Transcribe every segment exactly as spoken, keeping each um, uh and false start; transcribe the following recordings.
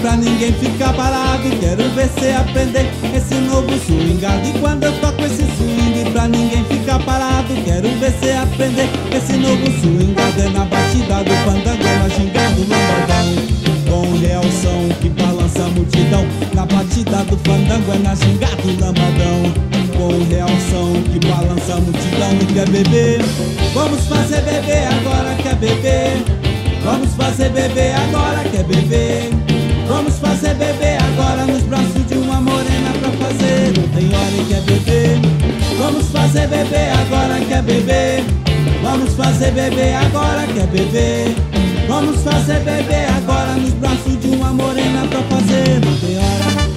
pra ninguém ficar parado. Quero ver cê aprender esse novo swingado. E quando eu toco esse swing pra ninguém ficar parado, quero ver cê aprender esse novo swingado. É na batida do fandango, é na ginga do lambadão, com real som que balança a multidão. Na batida do fandango, é na ginga do lambadão, com real som que balança a multidão. E quer beber? Vamos fazer beber agora, quer beber? Vamos fazer beber agora, quer beber? Vamos fazer beber agora nos braços de uma morena pra fazer. Não tem hora e quer beber? Vamos fazer beber agora, quer beber? Vamos fazer beber agora, quer beber? Vamos fazer beber agora nos braços de uma morena pra fazer. Não tem hora.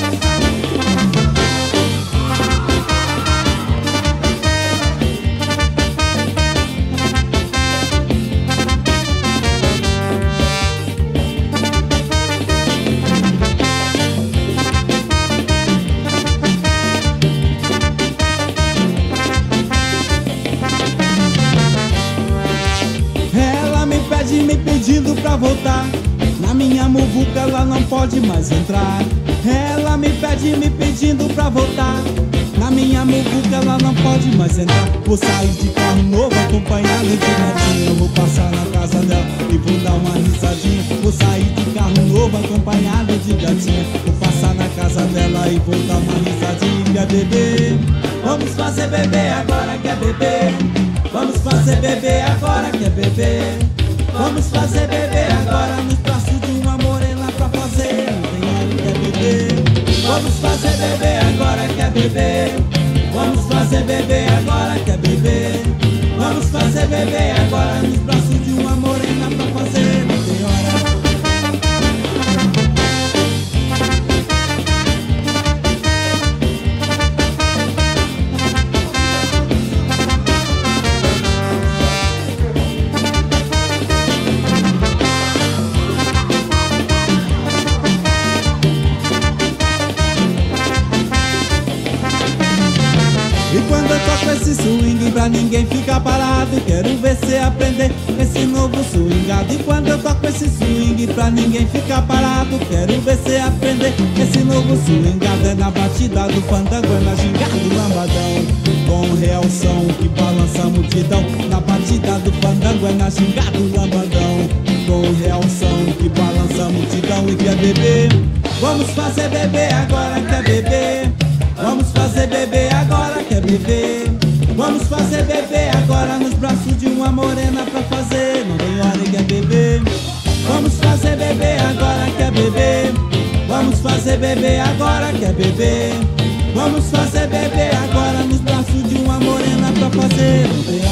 Me pedindo pra voltar, na minha muvuca ela não pode mais entrar. Ela me pede me pedindo pra voltar, na minha muvuca ela não pode mais entrar. Vou sair de carro novo acompanhado de gatinha. Eu vou passar na casa dela e vou dar uma risadinha. Vou sair de carro novo acompanhado de gatinha. Vou passar na casa dela e vou dar uma risadinha. Quer beber? Vamos fazer beber agora, quer beber? Vamos fazer beber agora, quer beber? Vamos fazer beber agora nos braços de uma morena pra fazer. Não tem hora, quer beber? Vamos fazer beber agora, quer beber? Vamos fazer beber agora, quer beber? Vamos fazer beber agora nos braços de uma morena pra fazer. Não tem hora. E quando eu toco esse swing pra ninguém ficar parado, quero ver cê aprender esse novo swingado. E quando eu toco esse swing pra ninguém ficar parado, quero ver cê aprender esse novo swingado. É na batida do fandango, é na ginga do lambadão, com real som que balança a multidão. Na batida do fandango, é na ginga do lambadão, com real som que balança a multidão. E quer beber? Vamos fazer beber agora, quer beber? Vamos fazer beber agora, quer beber? Vamos fazer beber agora nos braços de uma morena pra fazer. Não tem hora e quer beber? Vamos fazer beber agora, quer beber? Vamos fazer beber agora, quer beber? Vamos fazer beber agora nos braços de uma morena pra fazer. Não tem